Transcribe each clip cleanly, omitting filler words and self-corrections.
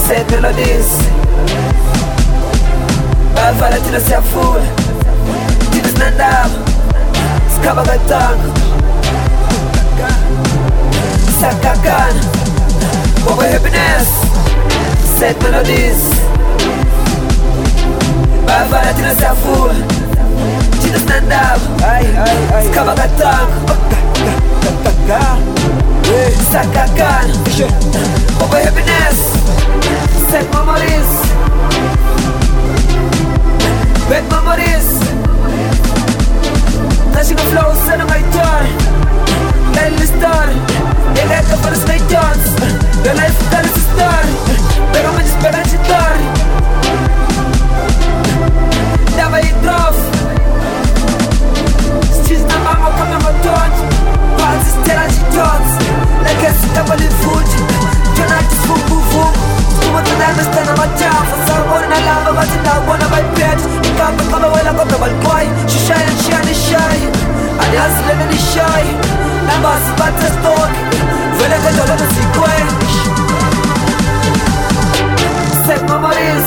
sad melodies. Bavala thina siyafula, thina sinandaba, sikhaba katanga, sakakana, bobo happiness. Sad melodies. Bavala thina siyafula, thina sinandaba, sikhaba katanga, sakakana, bobo happiness. Sad memories. Bad memories. National flow, son of my turn. Tell the story. They got the first night chance. The life tells the story. Pero me esperan si story. Never hit rough. She's not my mom, come on my touch. Parts is telling she talks. Like a double in food. Turn out this food, boo, boo. Como te debes estar na machafa. Sabor na lava, bate na água na my pet. Kama wala kwa balkwai, shishay and shiny shy. Alias lena ni shy. Namba si bata stock. Vele ka dolo na si kwe. Sad memories.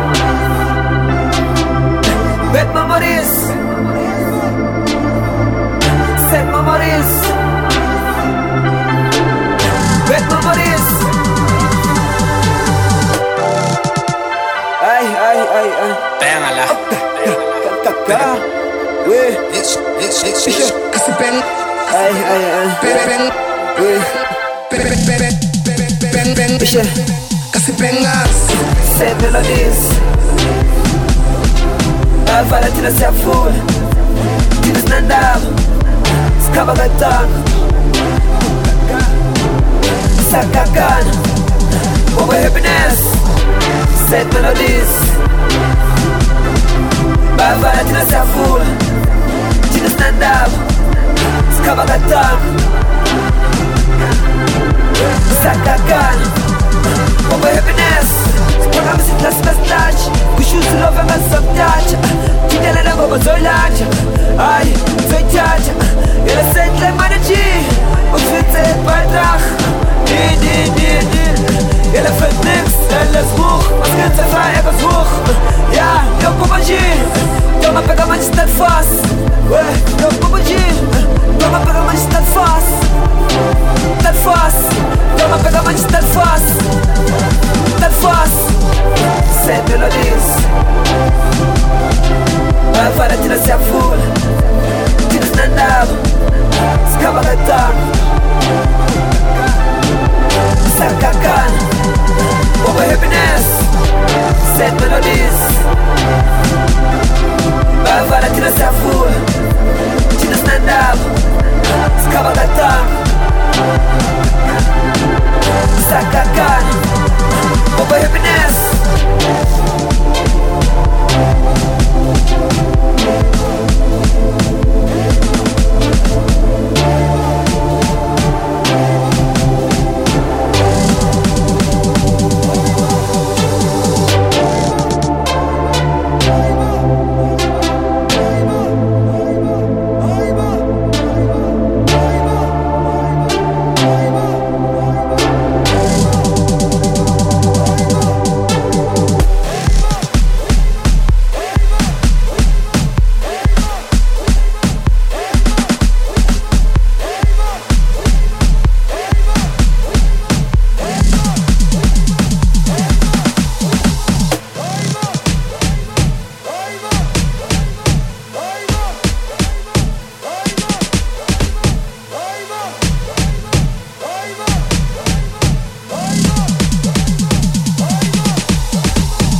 Bad memories. Sad memories. Bad memories. Ay. Pégala. Casi pen. Casi pengas. Sad melodies. Bavala thina siyafula, thina sinandaba, sikhaba katanga, sakakana, bobo happiness. Sad melodies. Bavala thina siyafula, thina sinandaba, sikhaba katanga, sakakana, bobo happiness. Sipagama sitlasipastach, kushusi love ngasabtacha, tindelela ngoba zoyilatsha, ay zoyithatha. Yela sentle manaji, ufitse beitrag. Yela fällt nix, alles hoch, was gibt's einfach etwas hoch. Ja, yo Pomaji, toma pega mais estar fácil. Yo Pomaji, toma pega mais estar fácil. Estar fácil, toma pega mais estar fácil. Estar fácil. Sad melodies. Bavala thina siyafula, thina sinandaba, sikhaba katanga,